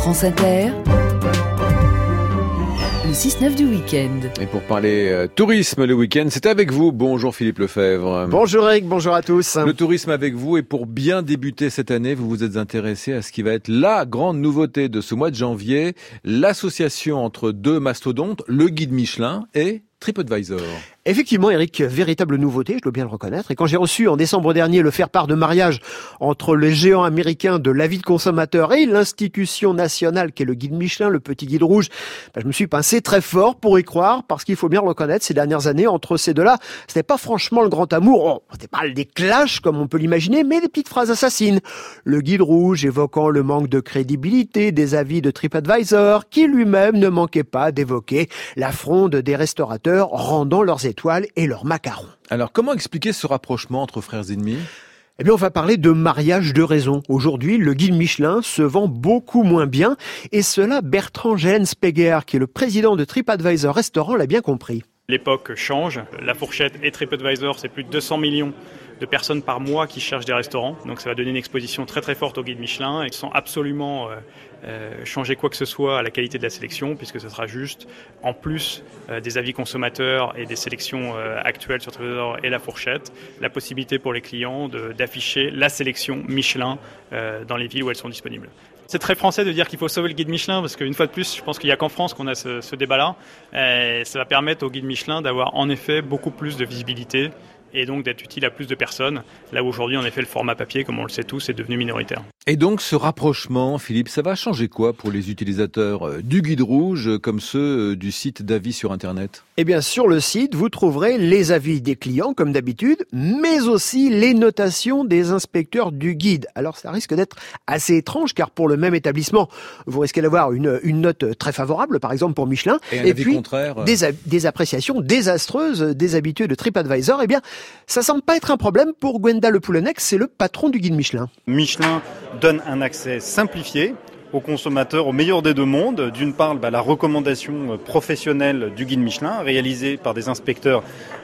France Inter, le 6-9 du week-end. Et pour parler tourisme le week-end, c'est avec vous. Bonjour Philippe Lefebvre. Bonjour Eric, bonjour à tous. Le tourisme avec vous, et pour bien débuter cette année, vous vous êtes intéressé à ce qui va être la grande nouveauté de ce mois de janvier, l'association entre deux mastodontes, le guide Michelin et TripAdvisor. Effectivement, Eric, véritable nouveauté, je dois bien le reconnaître. Et quand j'ai reçu en décembre dernier le faire-part de mariage entre le géant américain de l'avis de consommateur et l'institution nationale qu'est le guide Michelin, le petit guide rouge, je me suis pincé très fort pour y croire, parce qu'il faut bien le reconnaître, ces dernières années, entre ces deux-là, c'était pas franchement le grand amour. C'était pas des clashs comme on peut l'imaginer, mais des petites phrases assassines. Le guide rouge évoquant le manque de crédibilité des avis de TripAdvisor, qui lui-même ne manquait pas d'évoquer la fronde des restaurateurs rendant leurs étoiles et leurs macarons. Alors, comment expliquer ce rapprochement entre frères ennemis ? Eh bien, on va parler de mariage de raison. Aujourd'hui, le guide Michelin se vend beaucoup moins bien. Et cela, Bertrand Gellenspeger, qui est le président de TripAdvisor Restaurant, l'a bien compris. L'époque change. La Fourchette et TripAdvisor, c'est plus de 200 millions de personnes par mois qui cherchent des restaurants. Donc ça va donner une exposition très très forte au guide Michelin, et sans absolument changer quoi que ce soit à la qualité de la sélection, puisque ce sera juste, en plus des avis consommateurs et des sélections actuelles sur TripAdvisor et la Fourchette, la possibilité pour les clients d'afficher la sélection Michelin dans les villes où elles sont disponibles. C'est très français de dire qu'il faut sauver le guide Michelin, parce qu'une fois de plus, je pense qu'il n'y a qu'en France qu'on a ce débat-là. Et ça va permettre au guide Michelin d'avoir en effet beaucoup plus de visibilité et donc d'être utile à plus de personnes, là où aujourd'hui, en effet, le format papier, comme on le sait tous, est devenu minoritaire. Et donc, ce rapprochement, Philippe, ça va changer quoi pour les utilisateurs du guide rouge, comme ceux du site d'avis sur Internet ? Eh bien, sur le site, vous trouverez les avis des clients, comme d'habitude, mais aussi les notations des inspecteurs du guide. Alors, ça risque d'être assez étrange, car pour le même établissement, vous risquez d'avoir une note très favorable, par exemple pour Michelin, et puis contraire, des appréciations désastreuses des habitués de TripAdvisor. Eh bien, ça semble pas être un problème pour Gwenda Le Poulenec, c'est le patron du guide Michelin. Michelin donne un accès simplifié aux consommateurs au meilleur des deux mondes. D'une part, la recommandation professionnelle du guide Michelin, réalisée par des inspecteurs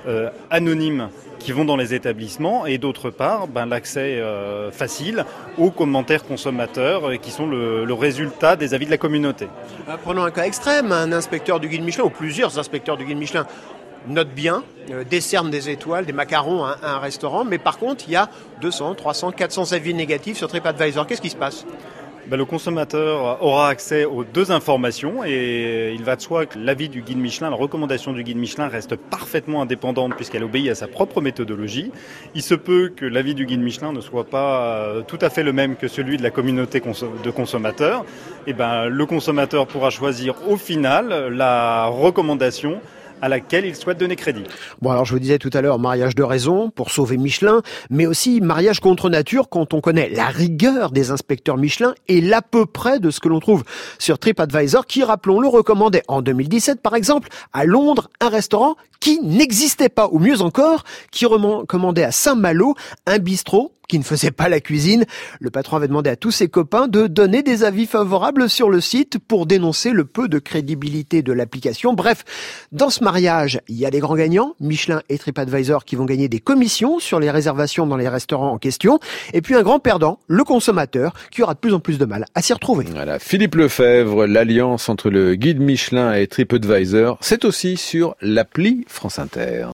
anonymes qui vont dans les établissements, et d'autre part, l'accès facile aux commentaires consommateurs qui sont le résultat des avis de la communauté. Prenons un cas extrême, un inspecteur du guide Michelin, ou plusieurs inspecteurs du guide Michelin, note bien, décerne des étoiles, des macarons à un restaurant, mais par contre, il y a 200, 300, 400 avis négatifs sur TripAdvisor. Qu'est-ce qui se passe ? Le consommateur aura accès aux deux informations, et il va de soi que l'avis du guide Michelin, la recommandation du guide Michelin reste parfaitement indépendante puisqu'elle obéit à sa propre méthodologie. Il se peut que l'avis du guide Michelin ne soit pas tout à fait le même que celui de la communauté de consommateurs. Et le consommateur pourra choisir au final la recommandation à laquelle il souhaite donner crédit. Bon, alors je vous disais tout à l'heure, mariage de raison pour sauver Michelin, mais aussi mariage contre nature quand on connaît la rigueur des inspecteurs Michelin et l'à peu près de ce que l'on trouve sur TripAdvisor, qui, rappelons-le, recommandait en 2017 par exemple à Londres un restaurant qui n'existait pas, ou mieux encore, qui recommandait à Saint-Malo un bistrot qui ne faisait pas la cuisine. Le patron avait demandé à tous ses copains de donner des avis favorables sur le site pour dénoncer le peu de crédibilité de l'application. Bref, dans ce mariage, il y a des grands gagnants, Michelin et TripAdvisor, qui vont gagner des commissions sur les réservations dans les restaurants en question, et puis un grand perdant, le consommateur, qui aura de plus en plus de mal à s'y retrouver. Voilà, Philippe Lefebvre, l'alliance entre le guide Michelin et TripAdvisor, c'est aussi sur l'appli France Inter.